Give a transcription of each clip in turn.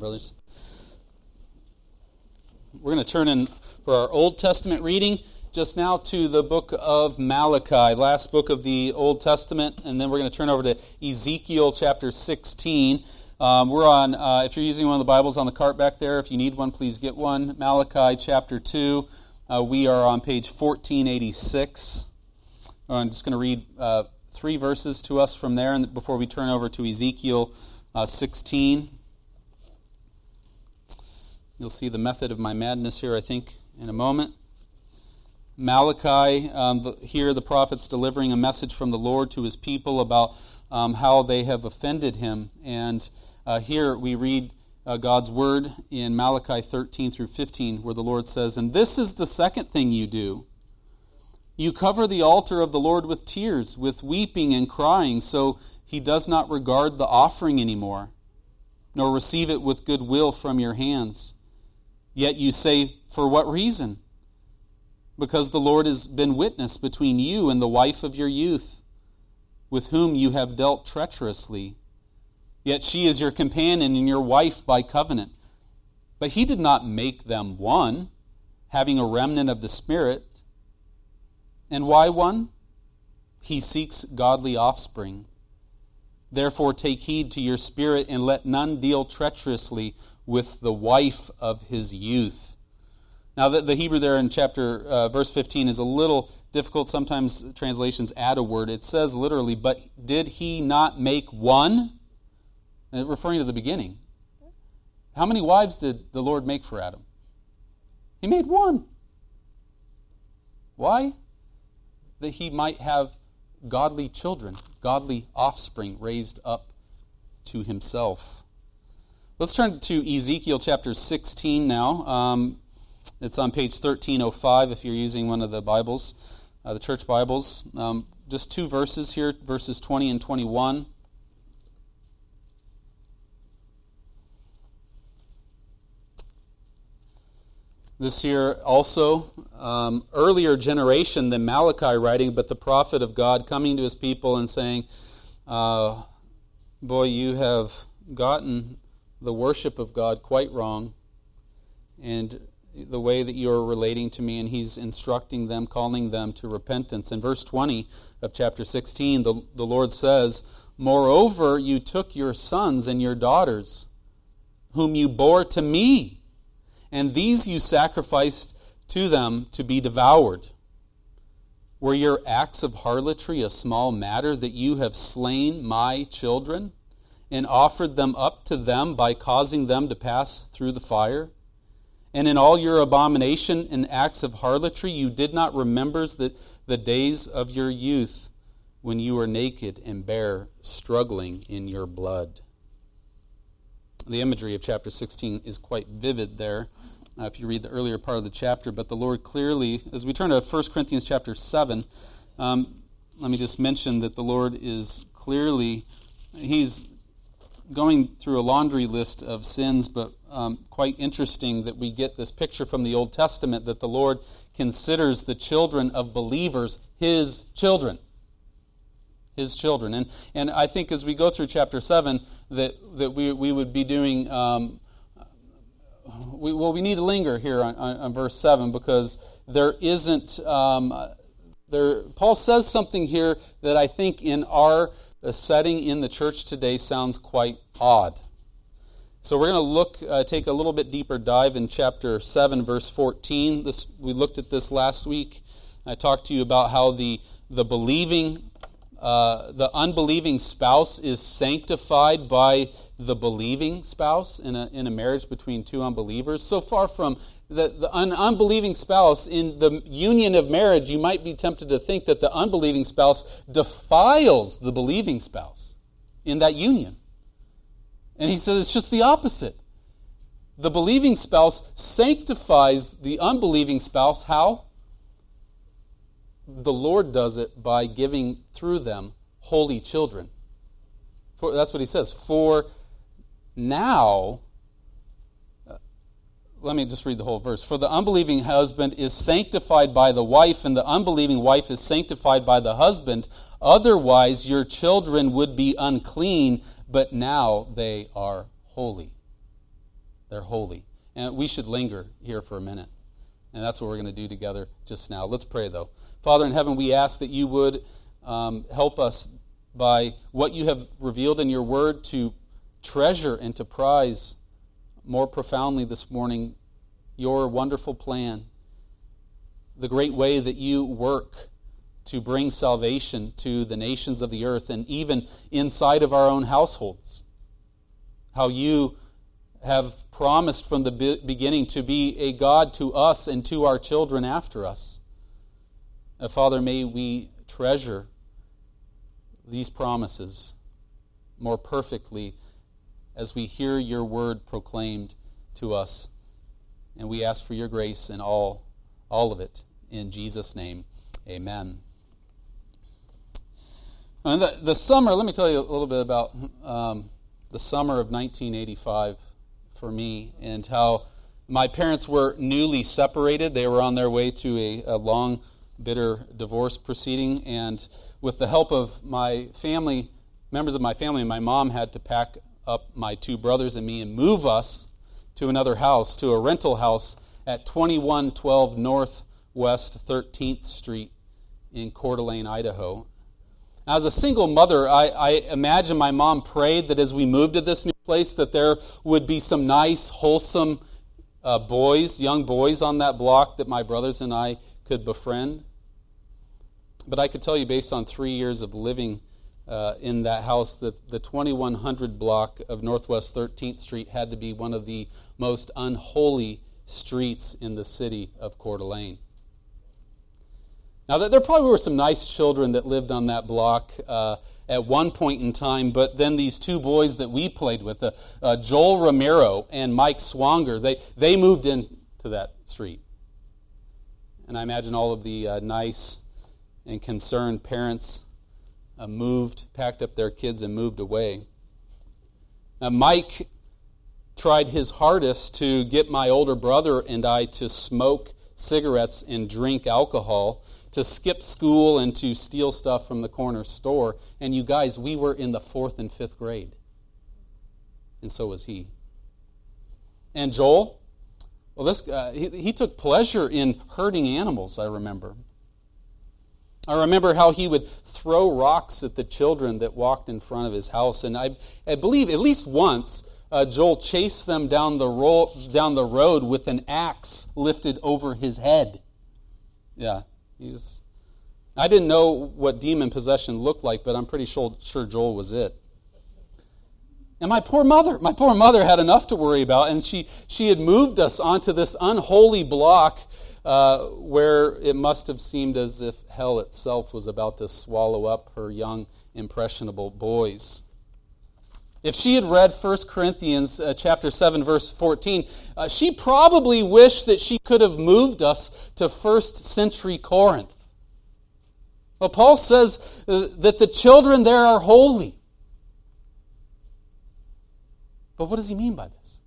brothers. We're going to turn in for our Old Testament reading just now to the book of Malachi, last book of the Old Testament, and then we're going to turn over to Ezekiel chapter 16. We're on, if you're using one of the Bibles on the cart back there, if you need one, please get one. Malachi chapter 2, we are on page 1486. I'm just going to read 3 verses to us from there and before we turn over to Ezekiel 16. You'll see the method of my madness here, I think, in a moment. Malachi, here the prophet's delivering a message from the Lord to his people about how they have offended him. And here we read God's word in Malachi 13 through 15, where the Lord says, "And this is the second thing you do. You cover the altar of the Lord with tears, with weeping and crying, so he does not regard the offering anymore, nor receive it with good will from your hands. Yet you say, for what reason? Because the Lord has been witness between you and the wife of your youth, with whom you have dealt treacherously. Yet she is your companion and your wife by covenant. But he did not make them one, having a remnant of the Spirit. And why one? He seeks godly offspring. Therefore take heed to your spirit, and let none deal treacherously with the wife of his youth." Now, the Hebrew there in verse 15 is a little difficult. Sometimes translations add a word. It says literally, "But did he not make one?" And referring to the beginning. How many wives did the Lord make for Adam? He made one. Why? That he might have godly children, godly offspring raised up to himself. Let's turn to Ezekiel chapter 16 now. It's on page 1305 if you're using one of the Bibles, the church Bibles. Just 2 verses here, verses 20 and 21. This here also, earlier generation than Malachi writing, but the prophet of God coming to his people and saying, boy, you have gotten the worship of God quite wrong, and the way that you are relating to me, and he's instructing them, calling them to repentance. In verse 20 of chapter 16, the Lord says, "Moreover, you took your sons and your daughters, whom you bore to me, and these you sacrificed to them to be devoured. Were your acts of harlotry a small matter, that you have slain my children, and offered them up to them by causing them to pass through the fire? And in all your abomination and acts of harlotry, you did not remember the days of your youth, when you were naked and bare, struggling in your blood." The imagery of chapter 16 is quite vivid there, if you read the earlier part of the chapter. But the Lord clearly, as we turn to 1 Corinthians chapter 7, let me just mention that the Lord is clearly, he's going through a laundry list of sins, but quite interesting that we get this picture from the Old Testament that the Lord considers the children of believers his children. His children. And I think as we go through chapter 7 that we would be doing, we need to linger here on verse 7, because there isn't, Paul says something here that I think in our setting in the church today sounds quite odd. So we're going to take a little bit deeper dive in chapter 7, verse 14. We looked at this last week. I talked to you about how the unbelieving spouse is sanctified by the believing spouse in a marriage between two unbelievers. So far from an unbelieving spouse in the union of marriage, you might be tempted to think that the unbelieving spouse defiles the believing spouse in that union. And he says it's just the opposite. The believing spouse sanctifies the unbelieving spouse. How? The Lord does it by giving through them holy children. That's what he says. For now, let me just read the whole verse. "For the unbelieving husband is sanctified by the wife, and the unbelieving wife is sanctified by the husband. Otherwise your children would be unclean, but now they are holy." They're holy. And we should linger here for a minute. And that's what we're going to do together just now. Let's pray, though. Father in heaven, we ask that you would help us by what you have revealed in your word to treasure and to prize more profoundly this morning your wonderful plan, the great way that you work to bring salvation to the nations of the earth and even inside of our own households. How you have promised from the beginning to be a God to us and to our children after us. Father, may we treasure these promises more perfectly as we hear your word proclaimed to us. And we ask for your grace in all of it. In Jesus' name, amen. And the summer, let me tell you a little bit about the summer of 1985 for me and how my parents were newly separated. They were on their way to a long, bitter divorce proceeding. And with the help of my family, members of my family, my mom had to pack up my two brothers and me and move us to another house, to a rental house at 2112 Northwest 13th Street in Coeur d'Alene, Idaho. As a single mother, I imagine my mom prayed that as we moved to this new place that there would be some nice, wholesome young boys on that block that my brothers and I could befriend. But I could tell you based on 3 years of living in that house that the 2100 block of Northwest 13th Street had to be one of the most unholy streets in the city of Coeur d'Alene. Now, there probably were some nice children that lived on that block at one point in time, but then these two boys that we played with, Joel Romero and Mike Swanger, they moved into that street. And I imagine all of the nice and concerned parents packed up their kids and moved away. Now, Mike tried his hardest to get my older brother and I to smoke cigarettes and drink alcohol, to skip school and to steal stuff from the corner store. And you guys, we were in the 4th and 5th grade. And so was he. And Joel, well, he took pleasure in hurting animals, I remember. I remember how he would throw rocks at the children that walked in front of his house. And I believe at least once, Joel chased them down the road with an axe lifted over his head. Yeah, I didn't know what demon possession looked like, but I'm pretty sure Joel was it. And my poor mother had enough to worry about, and she had moved us onto this unholy block where it must have seemed as if hell itself was about to swallow up her young, impressionable boys. If she had read 1 Corinthians chapter 7, verse 14, she probably wished that she could have moved us to 1st century Corinth. Well, Paul says that the children there are holy. But what does he mean by this?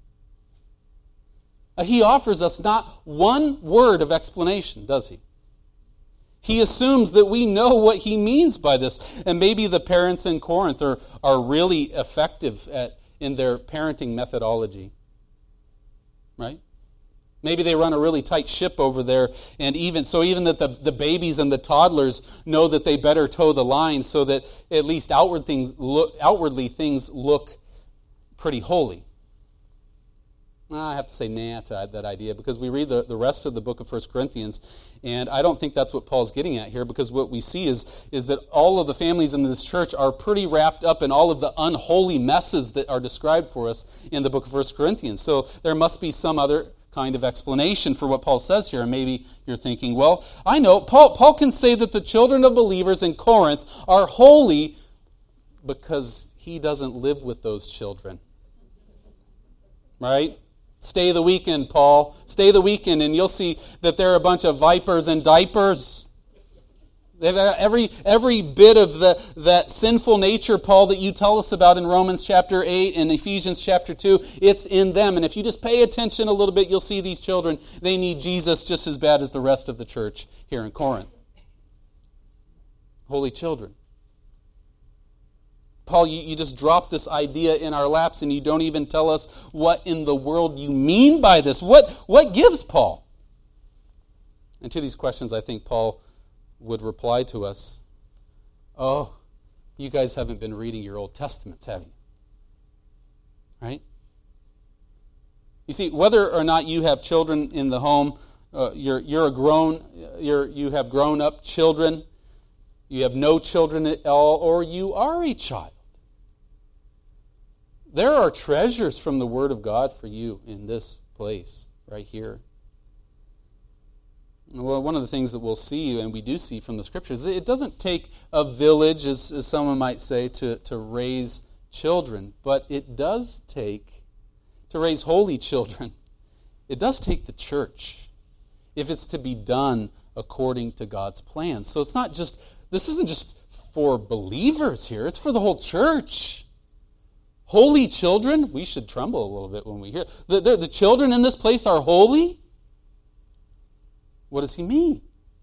He offers us not one word of explanation, does he? He assumes that we know what he means by this. And maybe the parents in Corinth are really effective in their parenting methodology. Right? Maybe they run a really tight ship over there, and even that the babies and the toddlers know that they better toe the line so that at least outwardly things look pretty holy. I have to say nah to that idea, because we read the rest of the book of 1 Corinthians, and I don't think that's what Paul's getting at here, because what we see is that all of the families in this church are pretty wrapped up in all of the unholy messes that are described for us in the book of 1 Corinthians. So there must be some other kind of explanation for what Paul says here. And maybe you're thinking, well, I know, Paul can say that the children of believers in Corinth are holy because he doesn't live with those children. Right? Stay the weekend, Paul. Stay the weekend, and you'll see that they're a bunch of vipers and diapers. They've every bit of that sinful nature, Paul, that you tell us about in Romans chapter 8 and Ephesians chapter 2, it's in them. And if you just pay attention a little bit, you'll see these children, they need Jesus just as bad as the rest of the church here in Corinth. Holy children. Paul, you just drop this idea in our laps and you don't even tell us what in the world you mean by this. What gives Paul? And to these questions, I think Paul would reply to us, oh, you guys haven't been reading your Old Testaments, have you? Right? You see, whether or not you have children in the home, you have grown up children, you have no children at all, or you are a child. There are treasures from the Word of God for you in this place, right here. Well, one of the things that we'll see, and we do see from the Scriptures, it doesn't take a village, as someone might say, to raise children, but it does take, to raise holy children, it does take the church, if it's to be done according to God's plan. So it's not just, this isn't just for believers here, it's for the whole church. Holy children, we should tremble a little bit when we hear, the children in this place are holy? What does he mean?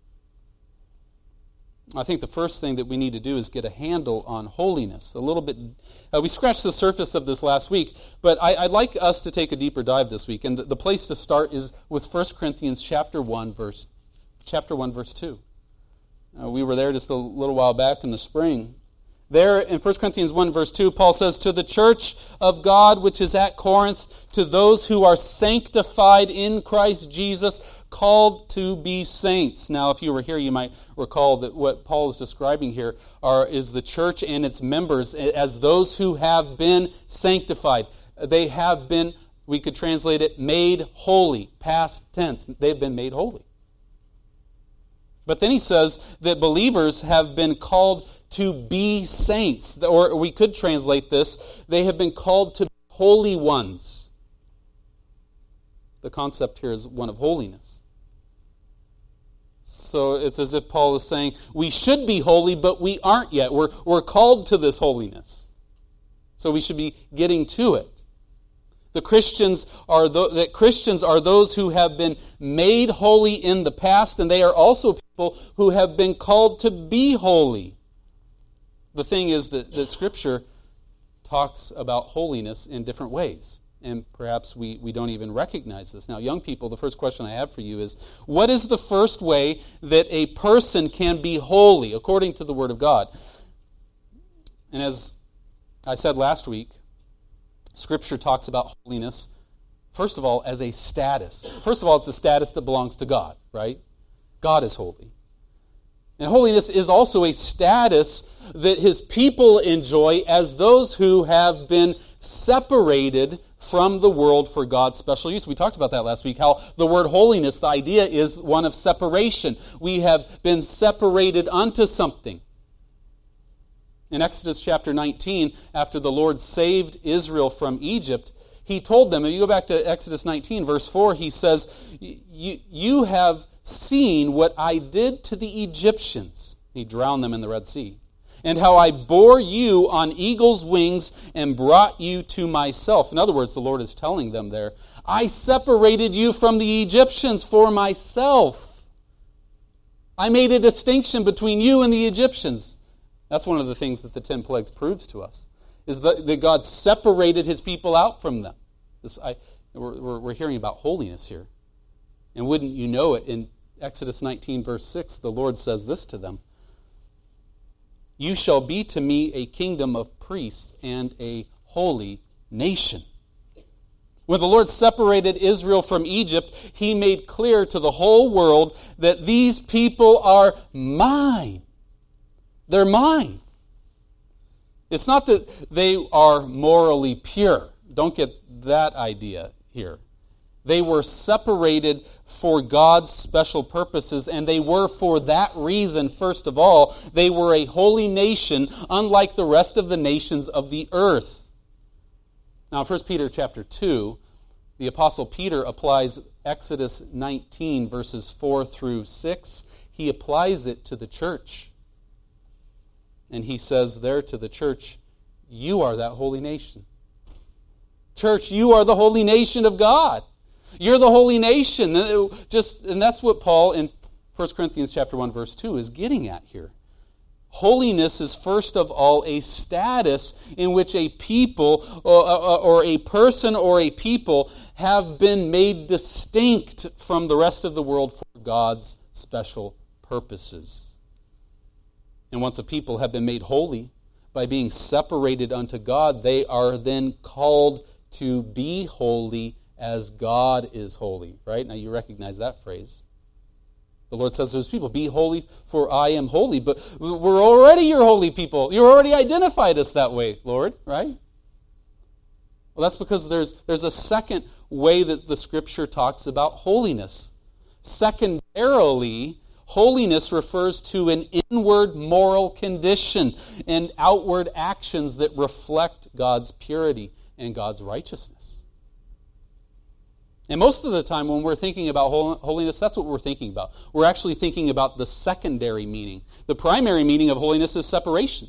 I think the first thing that we need to do is get a handle on holiness. A little bit, we scratched the surface of this last week, but I'd like us to take a deeper dive this week. And the place to start is with 1 Corinthians chapter 1, verse 2. We were there just a little while back in the spring. There in 1 Corinthians 1, verse 2, Paul says, "To the church of God which is at Corinth, to those who are sanctified in Christ Jesus, called to be saints." Now, if you were here, you might recall that what Paul is describing here is the church and its members as those who have been sanctified. They have been, we could translate it, made holy, past tense. They've been made holy. But then he says that believers have been called to be saints. Or we could translate this, they have been called to be holy ones. The concept here is one of holiness. So it's as if Paul is saying, we should be holy, but we aren't yet. We're called to this holiness. So we should be getting to it. Christians are those who have been made holy in the past, and they are also people who have been called to be holy. The thing is that Scripture talks about holiness in different ways, and perhaps we don't even recognize this. Now, young people, the first question I have for you is, what is the first way that a person can be holy according to the Word of God? And as I said last week, Scripture talks about holiness, first of all, as a status. First of all, it's a status that belongs to God, right? God is holy. And holiness is also a status that His people enjoy as those who have been separated from the world for God's special use. We talked about that last week, how the word holiness, the idea is one of separation. We have been separated unto something. In Exodus chapter 19, after the Lord saved Israel from Egypt, He told them, if you go back to Exodus 19, verse 4, He says, you have seen what I did to the Egyptians. He drowned them in the Red Sea. And how I bore you on eagle's wings and brought you to myself. In other words, the Lord is telling them there, I separated you from the Egyptians for myself. I made a distinction between you and the Egyptians. That's one of the things that the 10 plagues proves to us, is that God separated His people out from them. We're hearing about holiness here. And wouldn't you know it, in Exodus 19, verse 6, the Lord says this to them, you shall be to me a kingdom of priests and a holy nation. When the Lord separated Israel from Egypt, He made clear to the whole world that these people are mine. They're mine. It's not that they are morally pure. Don't get that idea here. They were separated for God's special purposes, and they were for that reason, first of all, they were a holy nation, unlike the rest of the nations of the earth. Now, in 1 Peter chapter 2, the Apostle Peter applies Exodus 19, verses 4 through 6. He applies it to the church. And he says there to the church, you are that holy nation. Church, you are the holy nation of God. You're the holy nation. And that's what Paul in 1 Corinthians chapter 1, verse 2 is getting at here. Holiness is first of all a status in which a people or a person or a people have been made distinct from the rest of the world for God's special purposes. And once a people have been made holy by being separated unto God, they are then called to be holy as God is holy. Right? Now you recognize that phrase. The Lord says to his people, be holy for I am holy. But we're already your holy people. You already identified us that way, Lord, right? Well, that's because there's a second way that the Scripture talks about holiness. Secondarily, holiness refers to an inward moral condition and outward actions that reflect God's purity and God's righteousness. And most of the time when we're thinking about holiness, that's what we're thinking about. We're actually thinking about the secondary meaning. The primary meaning of holiness is separation.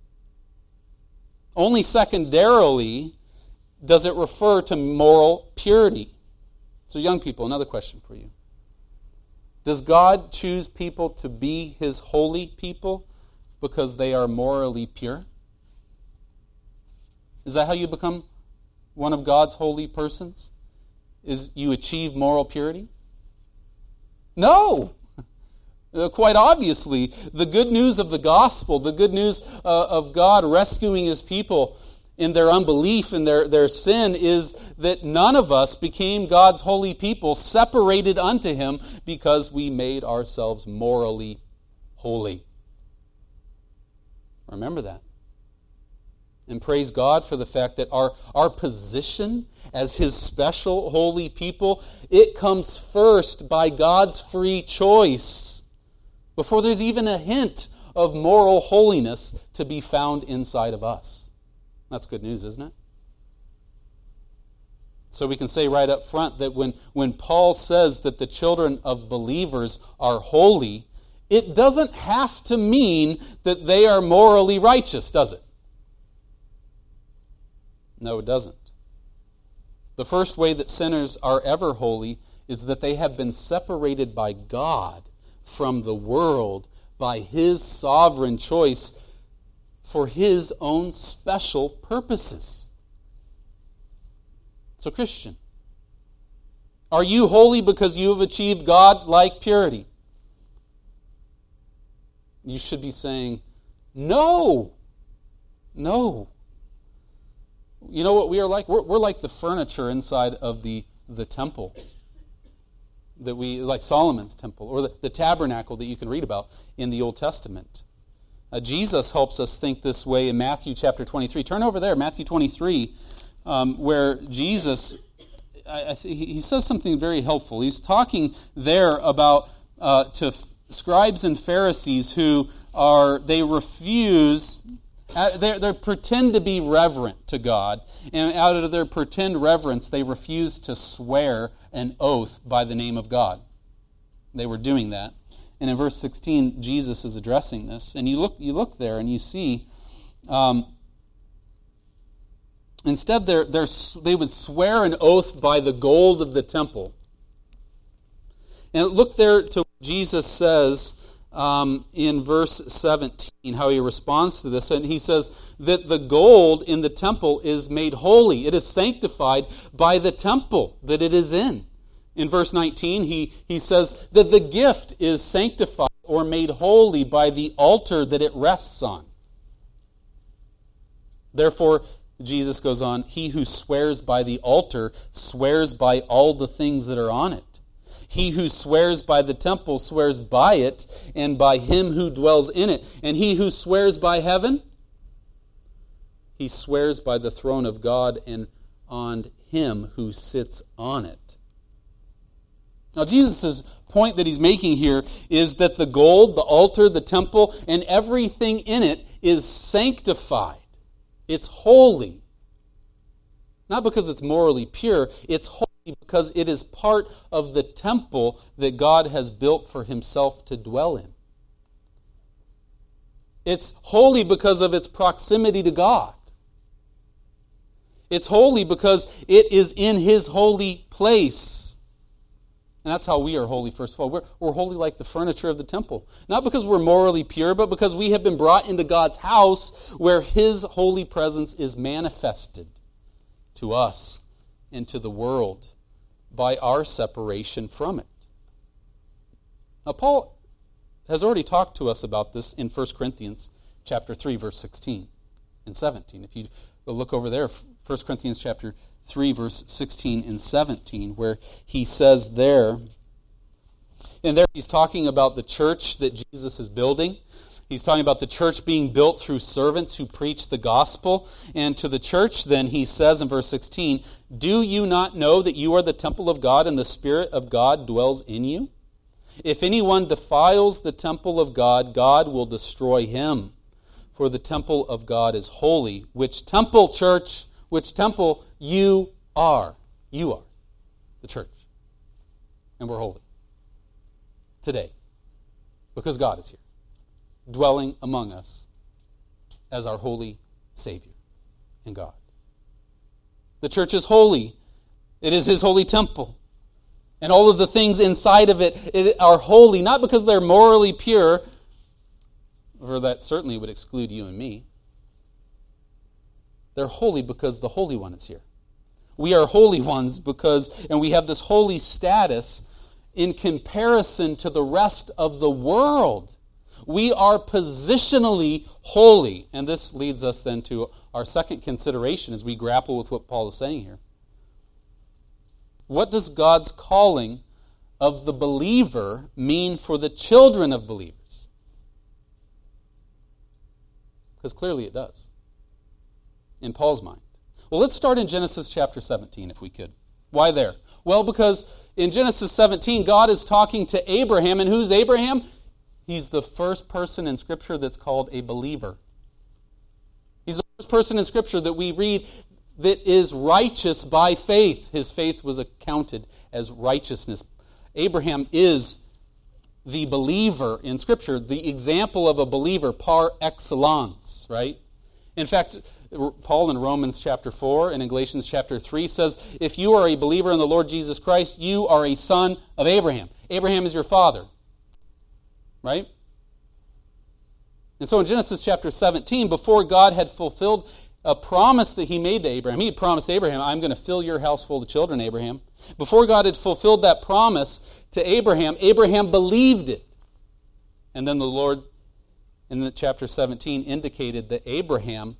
Only secondarily does it refer to moral purity. So young people, another question for you. Does God choose people to be his holy people because they are morally pure? Is that how you become one of God's holy persons? Is you achieve moral purity? No! Quite obviously, the good news of the gospel, the good news of God rescuing his people in their unbelief and their sin is that none of us became God's holy people separated unto him because we made ourselves morally holy. Remember that. And praise God for the fact that our position as his special holy people, it comes first by God's free choice, before there's even a hint of moral holiness to be found inside of us. That's good news, isn't it? So we can say right up front that when Paul says that the children of believers are holy, it doesn't have to mean that they are morally righteous, does it? No, it doesn't. The first way that sinners are ever holy is that they have been separated by God from the world by his sovereign choice for his own special purposes. So, Christian, are you holy because you have achieved God-like purity? You should be saying, no. No. You know what we are like? We're like the furniture inside of the temple, like Solomon's temple, or the tabernacle that you can read about in the Old Testament. Jesus helps us think this way in Matthew chapter 23. Turn over there, Matthew 23, where Jesus, he says something very helpful. He's talking there about to scribes and Pharisees who they refuse. They pretend to be reverent to God, and out of their pretend reverence, they refuse to swear an oath by the name of God. They were doing that. And in verse 16, Jesus is addressing this. And you look there and you see, instead they would swear an oath by the gold of the temple. And look there to what Jesus says in verse 17, how he responds to this. And he says that the gold in the temple is made holy. It is sanctified by the temple that it is in. In verse 19, he says that the gift is sanctified or made holy by the altar that it rests on. Therefore, Jesus goes on, he who swears by the altar swears by all the things that are on it. He who swears by the temple swears by it and by him who dwells in it. And he who swears by heaven, he swears by the throne of God and on him who sits on it. Now, Jesus' point that he's making here is that the gold, the altar, the temple, and everything in it is sanctified. It's holy. Not because it's morally pure, it's holy because it is part of the temple that God has built for himself to dwell in. It's holy because of its proximity to God. It's holy because it is in his holy place. And that's how we are holy, first of all. We're holy like the furniture of the temple. Not because we're morally pure, but because we have been brought into God's house where His holy presence is manifested to us and to the world by our separation from it. Now, Paul has already talked to us about this in 1 Corinthians chapter 3, verse 16 and 17. If you look over there, 1 Corinthians chapter 3, verse 16 and 17, where he says there, and there he's talking about the church that Jesus is building. He's talking about the church being built through servants who preach the gospel. And to the church, then, he says in verse 16, "Do you not know that you are the temple of God and the Spirit of God dwells in you? If anyone defiles the temple of God, God will destroy him. For the temple of God is holy." Which temple, church? Which temple? You are. You are the church. And we're holy. Today. Because God is here. Dwelling among us as our holy Savior and God. The church is holy. It is His holy temple. And all of the things inside of it are holy, not because they're morally pure, or that certainly would exclude you and me. They're holy because the Holy One is here. We are holy ones and we have this holy status in comparison to the rest of the world. We are positionally holy. And this leads us then to our second consideration as we grapple with what Paul is saying here. What does God's calling of the believer mean for the children of believers? Because clearly it does, in Paul's mind. Well, let's start in Genesis chapter 17, if we could. Why there? Well, because in Genesis 17, God is talking to Abraham, and who's Abraham? He's the first person in Scripture that's called a believer. He's the first person in Scripture that we read that is righteous by faith. His faith was accounted as righteousness. Abraham is the believer in Scripture, the example of a believer par excellence, right? In fact, Paul in Romans chapter 4 and in Galatians chapter 3 says, if you are a believer in the Lord Jesus Christ, you are a son of Abraham. Abraham is your father, right? And so in Genesis chapter 17, before God had fulfilled a promise that He made to Abraham, He had promised Abraham, I'm going to fill your house full of children, Abraham. Before God had fulfilled that promise to Abraham, Abraham believed it. And then the Lord, in chapter 17, indicated that Abraham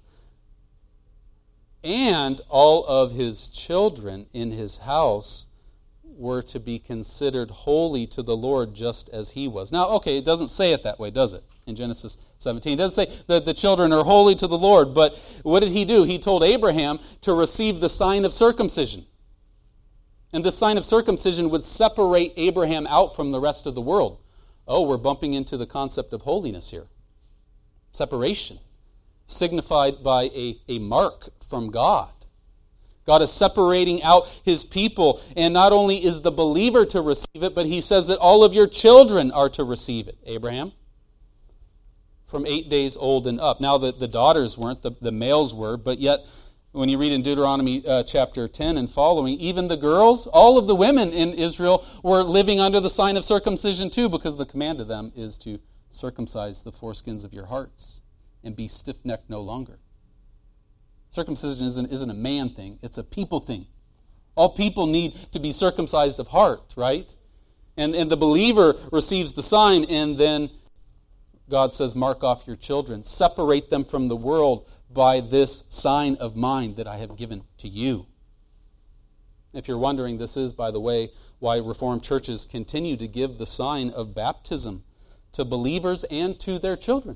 and all of his children in his house were to be considered holy to the Lord just as he was. Now, okay, it doesn't say it that way, does it? In Genesis 17. It doesn't say that the children are holy to the Lord, but what did He do? He told Abraham to receive the sign of circumcision. And the sign of circumcision would separate Abraham out from the rest of the world. Oh, we're bumping into the concept of holiness here. Separation, signified by a mark from God. God is separating out His people, and not only is the believer to receive it, but He says that all of your children are to receive it, Abraham, from 8 days old and up. Now, the daughters weren't, the males were, but yet, when you read in Deuteronomy chapter 10 and following, even the girls, all of the women in Israel were living under the sign of circumcision too, because the command of them is to circumcise the foreskins of your hearts and be stiff-necked no longer. Circumcision isn't a man thing, it's a people thing. All people need to be circumcised of heart, right? And the believer receives the sign, and then God says, mark off your children. Separate them from the world by this sign of mine that I have given to you. If you're wondering, this is, by the way, why Reformed churches continue to give the sign of baptism to believers and to their children.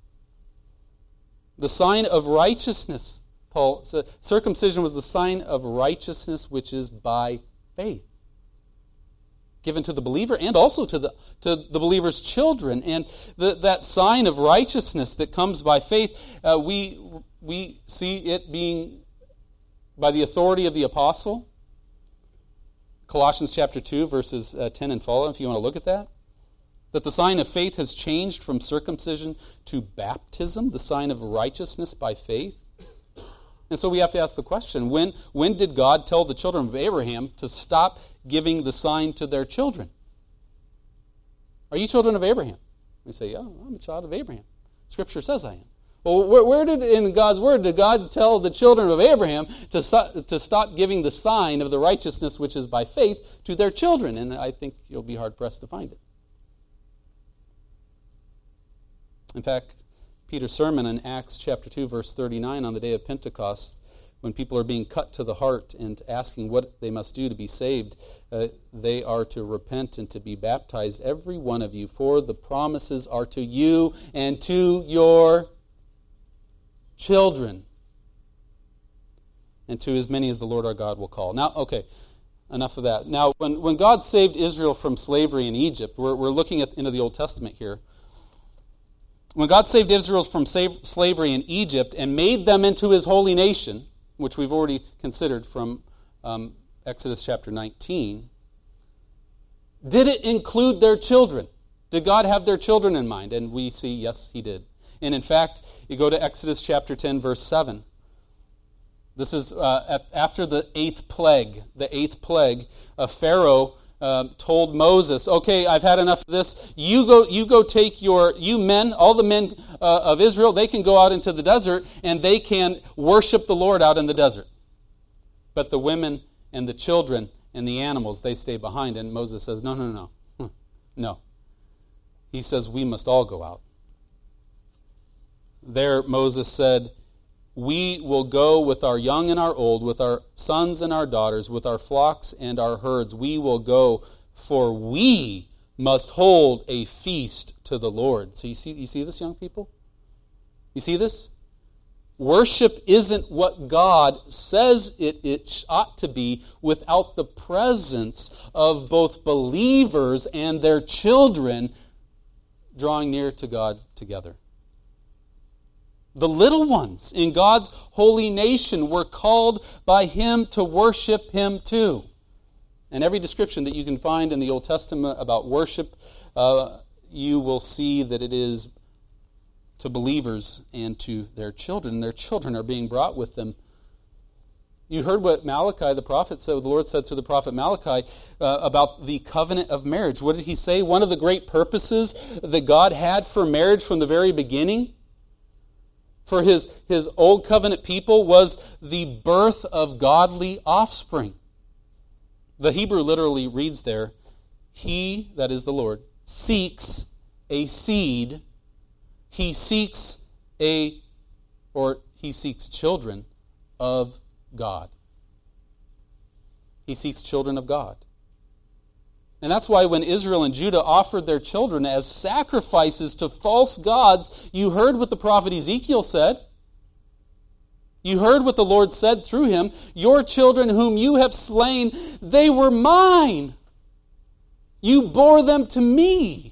The sign of righteousness. Paul said, circumcision was the sign of righteousness which is by faith. Given to the believer and also to the believer's children. And that sign of righteousness that comes by faith, we see it being by the authority of the apostle. Colossians chapter 2, verses 10 and follow, if you want to look at that. That the sign of faith has changed from circumcision to baptism, the sign of righteousness by faith. And so we have to ask the question, when did God tell the children of Abraham to stop giving the sign to their children? Are you children of Abraham? We say, yeah, I'm a child of Abraham. Scripture says I am. Well, where did, in God's Word, did God tell the children of Abraham to stop giving the sign of the righteousness which is by faith to their children? And I think you'll be hard-pressed to find it. In fact, Peter's sermon in Acts chapter 2, verse 39, on the day of Pentecost, when people are being cut to the heart and asking what they must do to be saved, they are to repent and to be baptized, every one of you, for the promises are to you and to your children, and to as many as the Lord our God will call. Now, okay, enough of that. Now, when God saved Israel from slavery in Egypt, we're looking into the Old Testament here. When God saved Israel from slavery in Egypt and made them into his holy nation, which we've already considered from Exodus chapter 19, did it include their children? Did God have their children in mind? And we see, yes, he did. And in fact, you go to Exodus chapter 10, verse 7. This is after the eighth plague. The eighth plague, Pharaoh told Moses, okay, I've had enough of this. You go take you men, all the men of Israel, they can go out into the desert and they can worship the Lord out in the desert. But the women and the children and the animals, they stay behind. And Moses says, no. No. He says, we must all go out. There Moses said, we will go with our young and our old, with our sons and our daughters, with our flocks and our herds. We will go, for we must hold a feast to the Lord. So you see this, young people? You see this? Worship isn't what God says it ought to be without the presence of both believers and their children drawing near to God together. The little ones in God's holy nation were called by him to worship him too. And every description that you can find in the Old Testament about worship, you will see that it is to believers and to their children. Their children are being brought with them. You heard what Malachi, the prophet, said. The Lord said to the prophet Malachi about the covenant of marriage. What did he say? One of the great purposes that God had for marriage from the very beginning for his old covenant people was the birth of godly offspring. The Hebrew literally reads there, he, that is the Lord, seeks a seed. He seeks children of God. He seeks children of God. And that's why when Israel and Judah offered their children as sacrifices to false gods, you heard what the prophet Ezekiel said. You heard what the Lord said through him. Your children whom you have slain, they were mine. You bore them to me.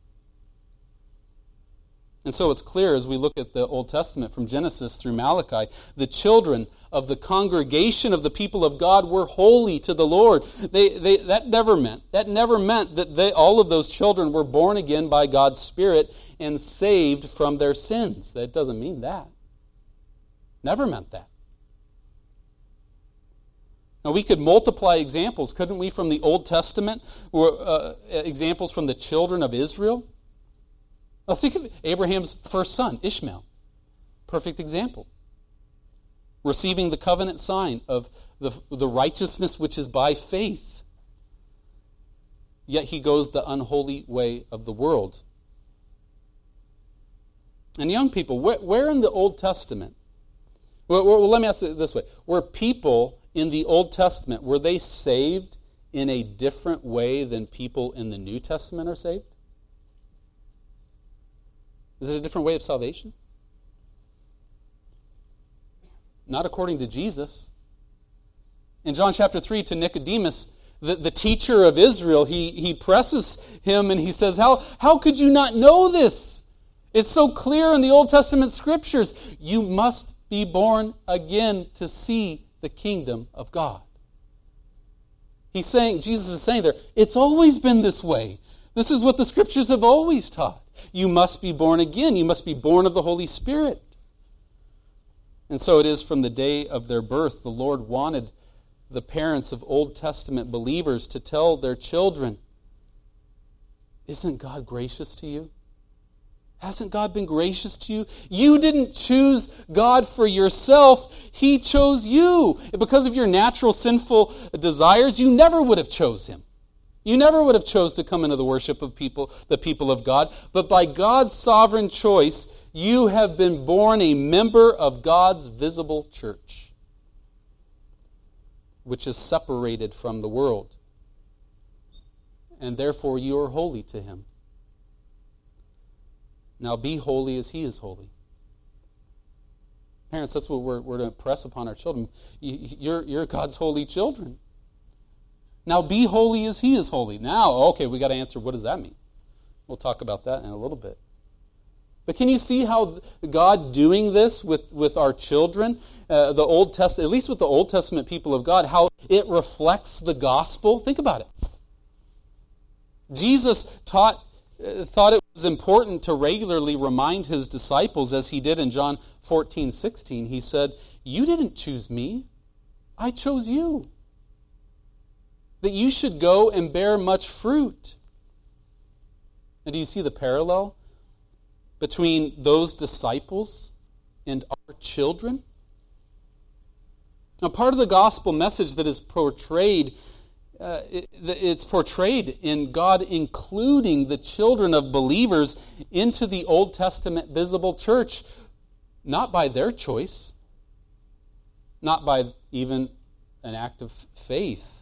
And so it's clear as we look at the Old Testament from Genesis through Malachi, the children of the congregation of the people of God were holy to the Lord. That never meant that all of those children were born again by God's Spirit and saved from their sins. That doesn't mean that. Never meant that. Now we could multiply examples, couldn't we, from the Old Testament, or examples from the children of Israel? Now think of Abraham's first son, Ishmael. Perfect example. Receiving the covenant sign of the righteousness which is by faith. Yet he goes the unholy way of the world. And young people, where in the Old Testament, well, let me ask it this way. Were people in the Old Testament, were they saved in a different way than people in the New Testament are saved? Is it a different way of salvation? Not according to Jesus. In John chapter 3 to Nicodemus, the teacher of Israel, he presses him and he says, How could you not know this? It's so clear in the Old Testament scriptures. You must be born again to see the kingdom of God. Jesus is saying there, it's always been this way. This is what the scriptures have always taught. You must be born again. You must be born of the Holy Spirit. And so it is from the day of their birth. The Lord wanted the parents of Old Testament believers to tell their children, isn't God gracious to you? Hasn't God been gracious to you? You didn't choose God for yourself. He chose you. Because of your natural sinful desires, you never would have chose Him. You never would have chose to come into the worship of the people of God. But by God's sovereign choice, you have been born a member of God's visible church, which is separated from the world. And therefore you are holy to Him. Now be holy as He is holy. Parents, that's what we're to impress upon our children. You're God's holy children. Now be holy as He is holy. Now, okay, we got to answer, what does that mean? We'll talk about that in a little bit. But can you see how God doing this with our children, the Old Testament, at least with the Old Testament people of God, how it reflects the gospel? Think about it. Jesus thought it was important to regularly remind His disciples, as He did in John 14:16. He said, you didn't choose me, I chose you, that you should go and bear much fruit. And do you see the parallel between those disciples and our children? Now, part of the gospel message that is portrayed, it's portrayed in God including the children of believers into the Old Testament visible church, not by their choice, not by even an act of faith,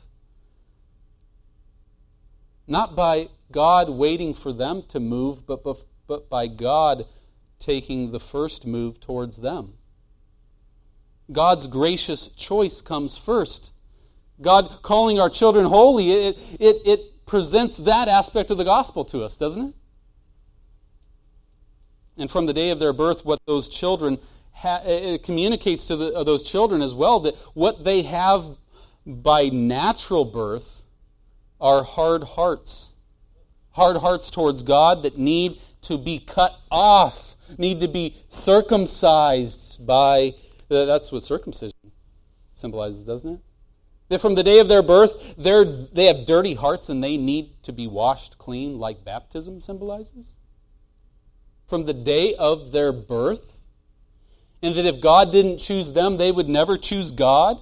not by God waiting for them to move, but by God taking the first move towards them. God's gracious choice comes first. God calling our children holy, it presents that aspect of the gospel to us, doesn't it? And from the day of their birth, what those children it communicates to those children as well, that what they have by natural birth are hard hearts towards God that need to be cut off, need to be circumcised by, that's what circumcision symbolizes, doesn't it? That from the day of their birth, they have dirty hearts and they need to be washed clean like baptism symbolizes. From the day of their birth, and that if God didn't choose them, they would never choose God.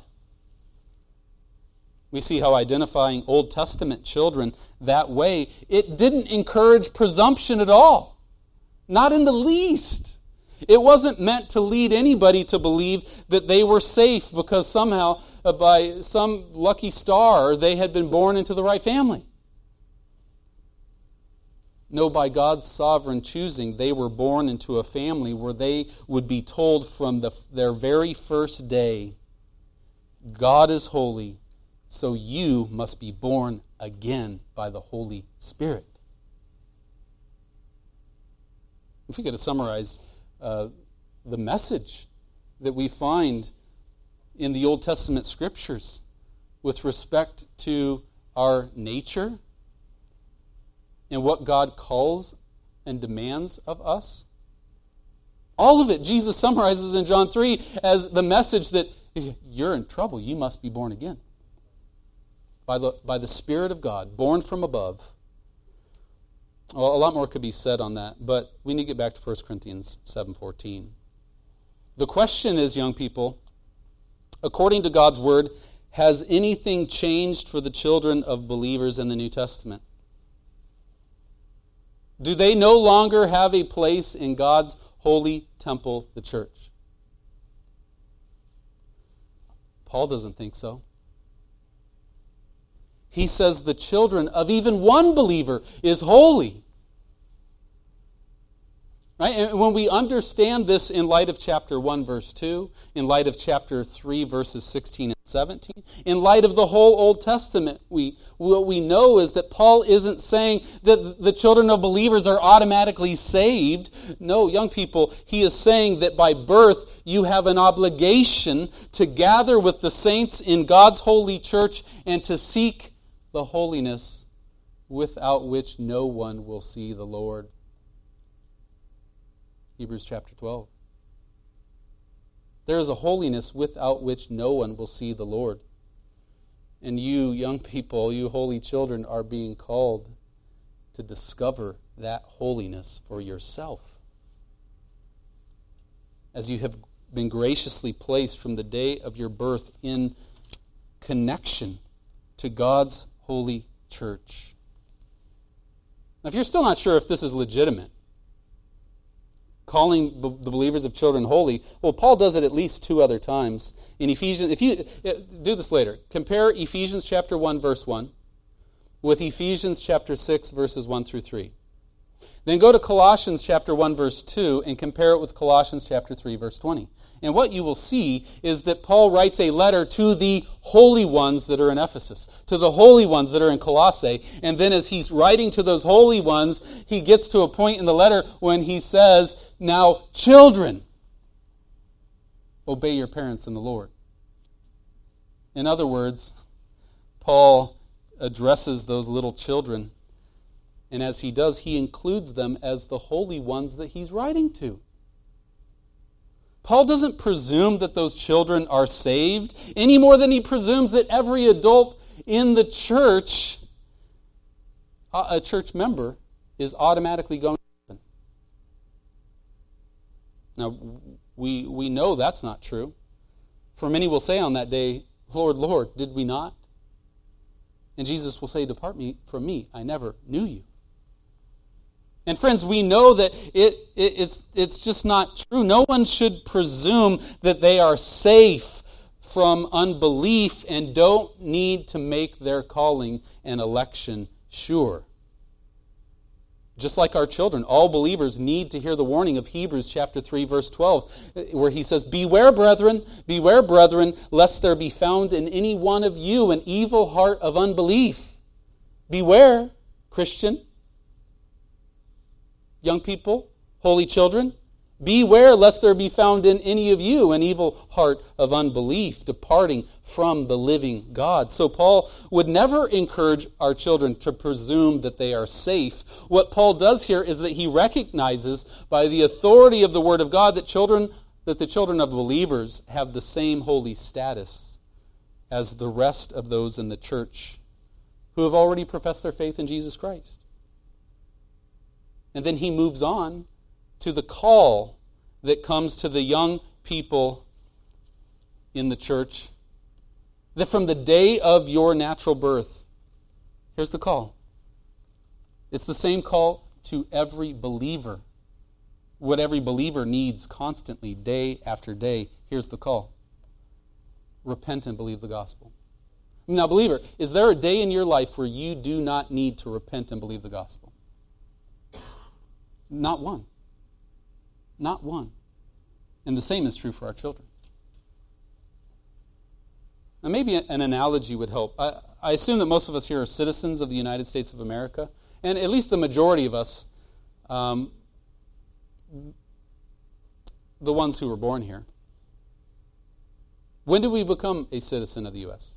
We see how identifying Old Testament children that way, it didn't encourage presumption at all. Not in the least. It wasn't meant to lead anybody to believe that they were safe because somehow, by some lucky star, they had been born into the right family. No, by God's sovereign choosing, they were born into a family where they would be told from their very first day, God is holy, so you must be born again by the Holy Spirit. If we could to summarize the message that we find in the Old Testament Scriptures with respect to our nature and what God calls and demands of us, all of it Jesus summarizes in John 3 as the message that you're in trouble, you must be born again. By the Spirit of God, born from above. Well, a lot more could be said on that, but we need to get back to 1 Corinthians 7:14. The question is, young people, according to God's Word, has anything changed for the children of believers in the New Testament? Do they no longer have a place in God's holy temple, the church? Paul doesn't think so. He says the children of even one believer is holy. Right? And when we understand this in light of chapter 1, verse 2, in light of chapter 3, verses 16 and 17, in light of the whole Old Testament, what we know is that Paul isn't saying that the children of believers are automatically saved. No, young people, he is saying that by birth you have an obligation to gather with the saints in God's holy church and to seek the holiness without which no one will see the Lord. Hebrews chapter 12. There is a holiness without which no one will see the Lord. And you, young people, you holy children, are being called to discover that holiness for yourself. As you have been graciously placed from the day of your birth in connection to God's holy church. Now, if you're still not sure if this is legitimate, calling the believers of children holy, well, Paul does it at least 2 other times. In Ephesians, if you do this later, compare Ephesians chapter 1, verse 1 with Ephesians chapter 6, verses 1 through 3. Then go to Colossians chapter 1, verse 2, and compare it with Colossians chapter 3, verse 20. And what you will see is that Paul writes a letter to the holy ones that are in Ephesus, to the holy ones that are in Colossae. And then as he's writing to those holy ones, he gets to a point in the letter when he says, now, children, obey your parents in the Lord. In other words, Paul addresses those little children, and as he does, he includes them as the holy ones that he's writing to. Paul doesn't presume that those children are saved any more than he presumes that every adult in the church, a church member, is automatically going to heaven. Now, we know that's not true. For many will say on that day, Lord, Lord, did we not? And Jesus will say, depart from me, I never knew you. And friends, we know that it's just not true. No one should presume that they are safe from unbelief and don't need to make their calling and election sure. Just like our children, all believers need to hear the warning of Hebrews chapter 3, verse 12, where he says, beware, brethren, lest there be found in any one of you an evil heart of unbelief. Beware, Christian. Young people, holy children, beware lest there be found in any of you an evil heart of unbelief, departing from the living God. So Paul would never encourage our children to presume that they are safe. What Paul does here is that he recognizes by the authority of the Word of God that the children of believers have the same holy status as the rest of those in the church who have already professed their faith in Jesus Christ. And then he moves on to the call that comes to the young people in the church, that from the day of your natural birth, here's the call. It's the same call to every believer. What every believer needs constantly, day after day, here's the call. Repent and believe the gospel. Now, believer, is there a day in your life where you do not need to repent and believe the gospel? Not one. Not one. And the same is true for our children. Now, maybe an analogy would help. I assume that most of us here are citizens of the United States of America, and at least the majority of us, the ones who were born here. When did we become a citizen of the U.S.?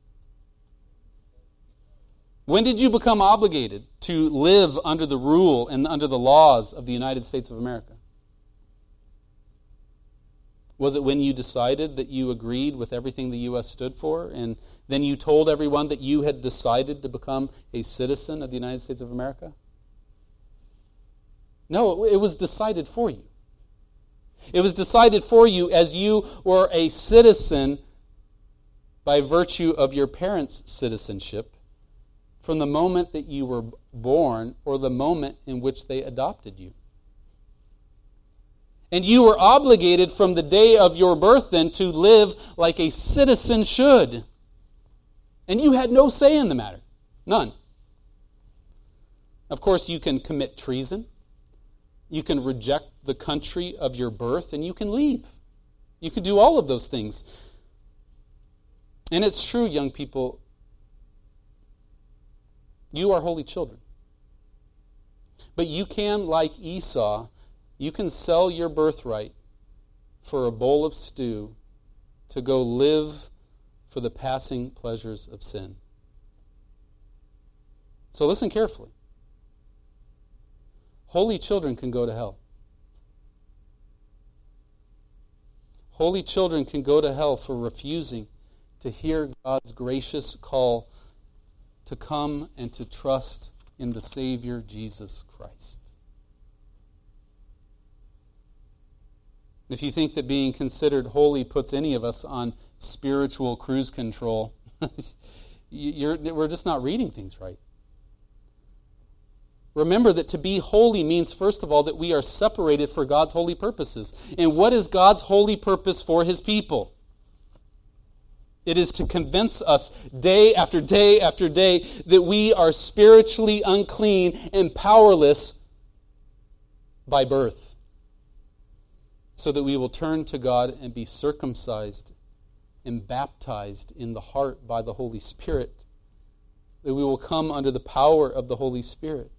When did you become obligated to live under the rule and under the laws of the United States of America? Was it when you decided that you agreed with everything the U.S. stood for, and then you told everyone that you had decided to become a citizen of the United States of America? No, it was decided for you. It was decided for you as you were a citizen by virtue of your parents' citizenship from the moment that you were born or the moment in which they adopted you. And you were obligated from the day of your birth then to live like a citizen should. And you had no say in the matter. None. Of course, you can commit treason. You can reject the country of your birth, and you can leave. You can do all of those things. And it's true, young people, you are holy children. But you can, like Esau, you can sell your birthright for a bowl of stew to go live for the passing pleasures of sin. So listen carefully. Holy children can go to hell. Holy children can go to hell for refusing to hear God's gracious call to come and to trust in the Savior, Jesus Christ. If you think that being considered holy puts any of us on spiritual cruise control, we're just not reading things right. Remember that to be holy means, first of all, that we are separated for God's holy purposes. And what is God's holy purpose for His people? It is to convince us day after day after day that we are spiritually unclean and powerless by birth, so that we will turn to God and be circumcised and baptized in the heart by the Holy Spirit, that we will come under the power of the Holy Spirit.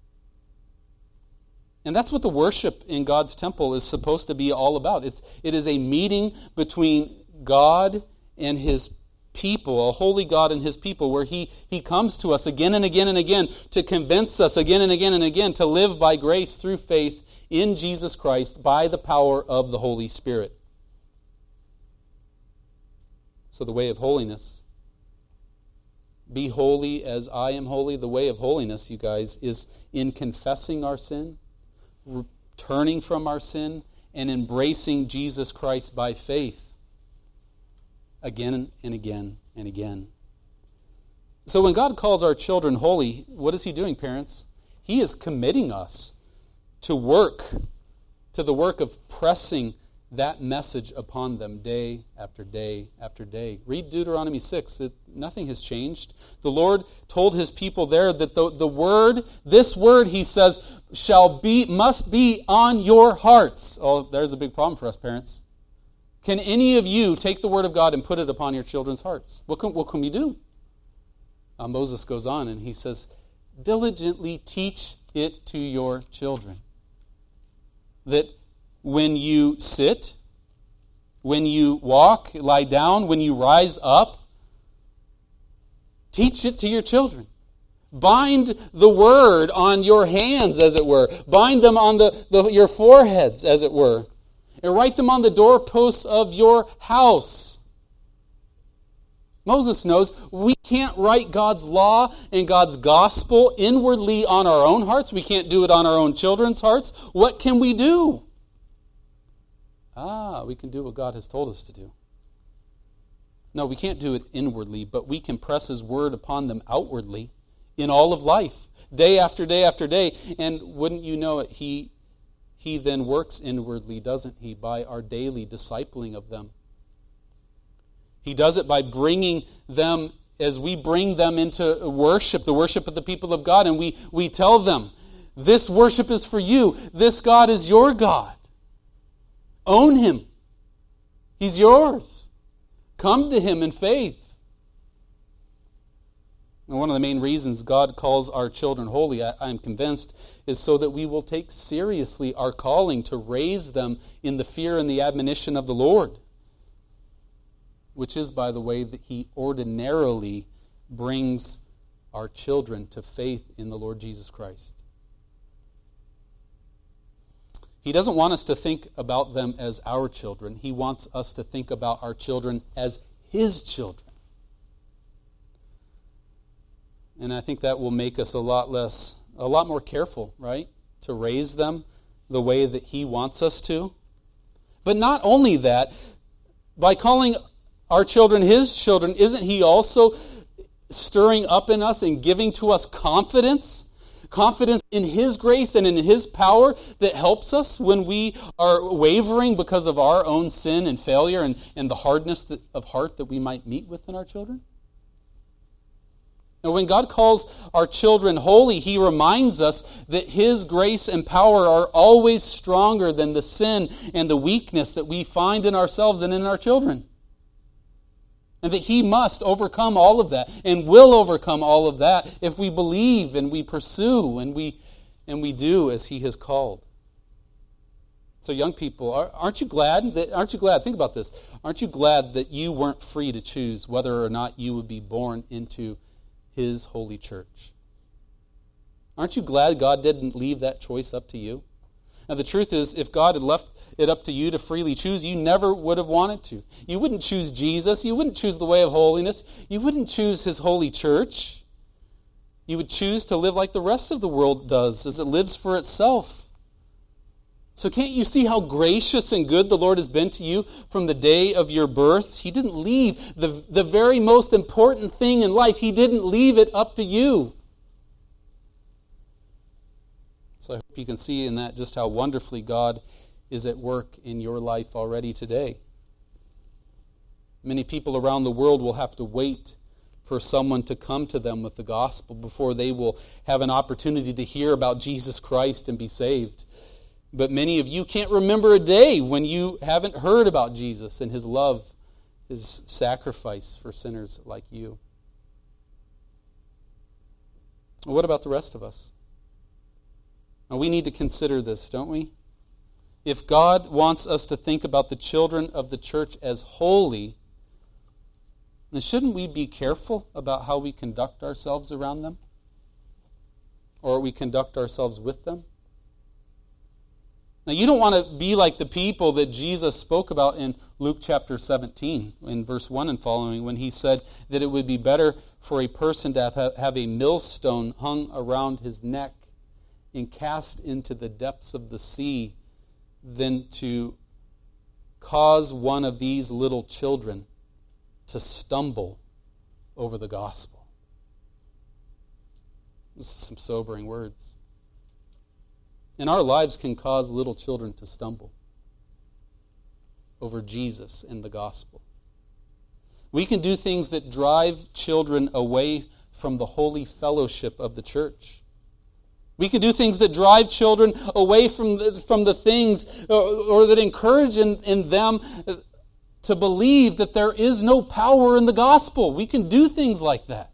And that's what the worship in God's temple is supposed to be all about. It is a meeting between God and His people, a holy God and His people, where He comes to us again and again and again to convince us again and again and again to live by grace through faith in Jesus Christ by the power of the Holy Spirit. So the way of holiness, be holy as I am holy. The way of holiness, you guys, is in confessing our sin, turning from our sin, and embracing Jesus Christ by faith again and again and again. So when God calls our children holy, what is He doing, parents? He is committing us to the work of pressing that message upon them day after day after day. Read Deuteronomy 6. Nothing has changed. The Lord told His people there that this word, He says, must be on your hearts. Oh, there's a big problem for us parents. Can any of you take the word of God and put it upon your children's hearts? What can we do? Moses goes on and he says, diligently teach it to your children. That when you sit, when you walk, lie down, when you rise up, teach it to your children. Bind the word on your hands, as it were. Bind them on your foreheads, as it were. And write them on the doorposts of your house. Moses knows we can't write God's law and God's gospel inwardly on our own hearts. We can't do it on our own children's hearts. What can we do? We can do what God has told us to do. No, we can't do it inwardly, but we can press His word upon them outwardly in all of life, day after day after day. And wouldn't you know it, He then works inwardly, doesn't He, by our daily discipling of them. He does it by bringing them, as we bring them into worship, the worship of the people of God, and we tell them, this worship is for you. This God is your God. Own Him. He's yours. Come to Him in faith. And one of the main reasons God calls our children holy, I'm convinced, is so that we will take seriously our calling to raise them in the fear and the admonition of the Lord, which is, by the way, that He ordinarily brings our children to faith in the Lord Jesus Christ. He doesn't want us to think about them as our children. He wants us to think about our children as His children. And I think that will make us a lot more careful, right? To raise them the way that He wants us to. But not only that, by calling our children His children, isn't He also stirring up in us and giving to us confidence? Confidence in His grace and in His power that helps us when we are wavering because of our own sin and failure and the hardness of heart that we might meet with in our children? Now, when God calls our children holy, He reminds us that His grace and power are always stronger than the sin and the weakness that we find in ourselves and in our children. And that He must overcome all of that and will overcome all of that if we believe and we pursue and we do as He has called. So young people, aren't you glad? Think about this. Aren't you glad that you weren't free to choose whether or not you would be born into His holy church? Aren't you glad God didn't leave that choice up to you? Now, the truth is, if God had left it up to you to freely choose, you never would have wanted to. You wouldn't choose Jesus. You wouldn't choose the way of holiness. You wouldn't choose His holy church. You would choose to live like the rest of the world does, as it lives for itself. So can't you see how gracious and good the Lord has been to you from the day of your birth? He didn't leave the very most important thing in life. He didn't leave it up to you. So I hope you can see in that just how wonderfully God is at work in your life already today. Many people around the world will have to wait for someone to come to them with the gospel before they will have an opportunity to hear about Jesus Christ and be saved. But many of you can't remember a day when you haven't heard about Jesus and His love, His sacrifice for sinners like you. What about the rest of us? Now, we need to consider this, don't we? If God wants us to think about the children of the church as holy, then shouldn't we be careful about how we conduct ourselves around them? Or we conduct ourselves with them? Now, you don't want to be like the people that Jesus spoke about in Luke chapter 17, in verse 1 and following, when He said that it would be better for a person to have a millstone hung around his neck and cast into the depths of the sea than to cause one of these little children to stumble over the gospel. This is some sobering words. And our lives can cause little children to stumble over Jesus and the gospel. We can do things that drive children away from the holy fellowship of the church. We can do things that drive children away from the things or that encourage in them to believe that there is no power in the gospel. We can do things like that.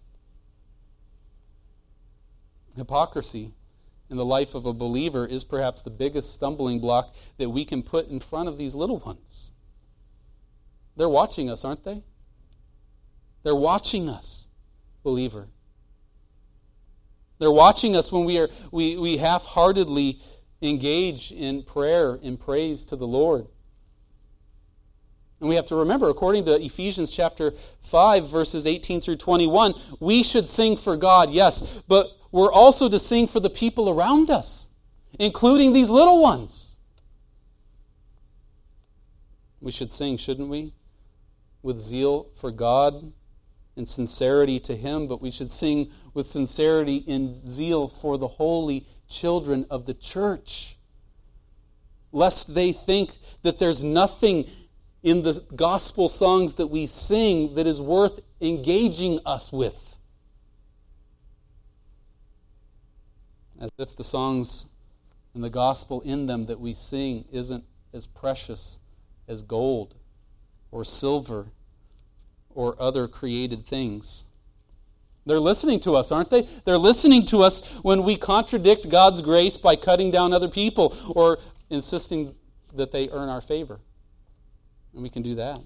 Hypocrisy in the life of a believer is perhaps the biggest stumbling block that we can put in front of these little ones. They're watching us, aren't they? They're watching us, believer. They're watching us when we half-heartedly engage in prayer and praise to the Lord. And we have to remember, according to Ephesians chapter 5, verses 18 through 21, we should sing for God, yes, but we're also to sing for the people around us, including these little ones. We should sing, shouldn't we? With zeal for God and sincerity to Him, but we should sing with sincerity and zeal for the holy children of the church, lest they think that there's nothing in the gospel songs that we sing that is worth engaging us with. As if the songs and the gospel in them that we sing isn't as precious as gold or silver or other created things. They're listening to us, aren't they? They're listening to us when we contradict God's grace by cutting down other people or insisting that they earn our favor. And we can do that.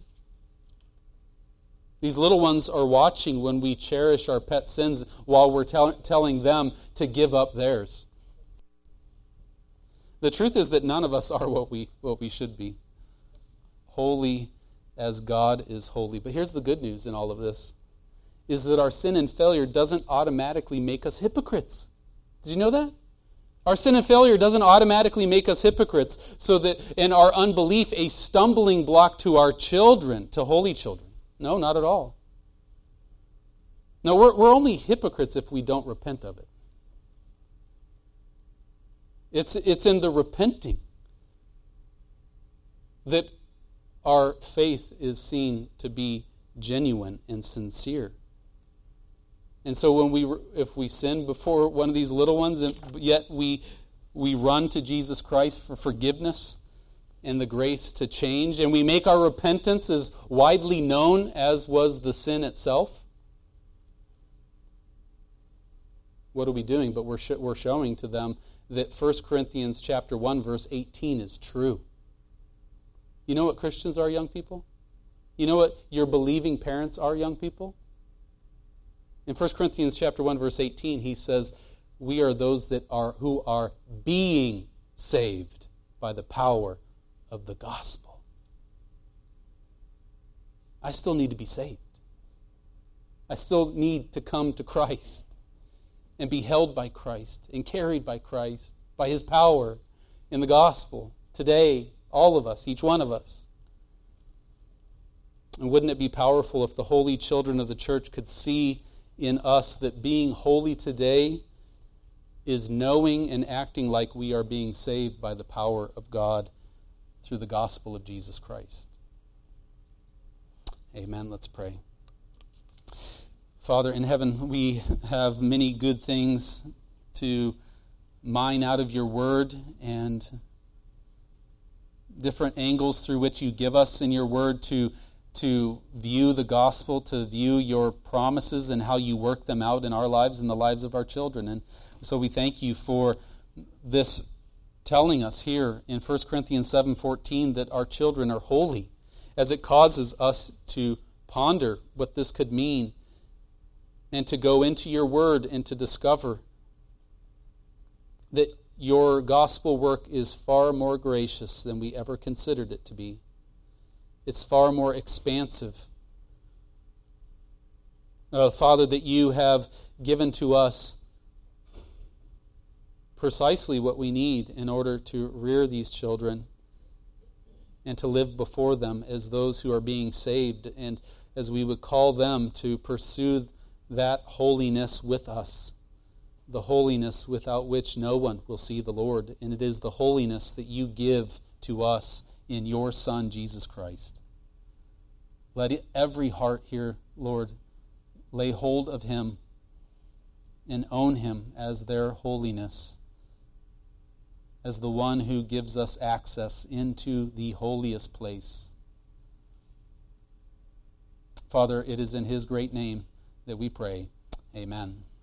These little ones are watching when we cherish our pet sins while we're telling them to give up theirs. The truth is that none of us are what we should be. Holy as God is holy. But here's the good news in all of this, is that our sin and failure doesn't automatically make us hypocrites. Did you know that? Our sin and failure doesn't automatically make us hypocrites, so that in our unbelief, a stumbling block to our children, to holy children. No, not at all. No, we're only hypocrites if we don't repent of it. It's in the repenting that our faith is seen to be genuine and sincere. And so if we sin before one of these little ones, and yet we run to Jesus Christ for forgiveness and the grace to change, and we make our repentance as widely known as was the sin itself, what are we doing? But we're showing to them that 1 Corinthians chapter 1, verse 18 is true. You know what Christians are, young people? You know what your believing parents are, young people? In 1 Corinthians chapter 1, verse 18, he says, we are those who are being saved. by the power of the gospel. I still need to be saved. I still need to come to Christ and be held by Christ and carried by Christ, by His power in the gospel. Today, all of us, each one of us. And wouldn't it be powerful if the holy children of the church could see in us that being holy today is knowing and acting like we are being saved by the power of God through the gospel of Jesus Christ. Amen. Let's pray. Father in heaven, we have many good things to mine out of your word and different angles through which you give us in your word to view the gospel, to view your promises and how you work them out in our lives and the lives of our children. And so we thank you for this telling us here in 1 Corinthians 7:14 that our children are holy, as it causes us to ponder what this could mean and to go into your word and to discover that your gospel work is far more gracious than we ever considered it to be. It's far more expansive. Father, that you have given to us precisely what we need in order to rear these children and to live before them as those who are being saved, and as we would call them to pursue that holiness with us, the holiness without which no one will see the Lord. And it is the holiness that you give to us in your Son, Jesus Christ. Let every heart here, Lord, lay hold of him and own him as their holiness, as the one who gives us access into the holiest place. Father, it is in his great name that we pray. Amen.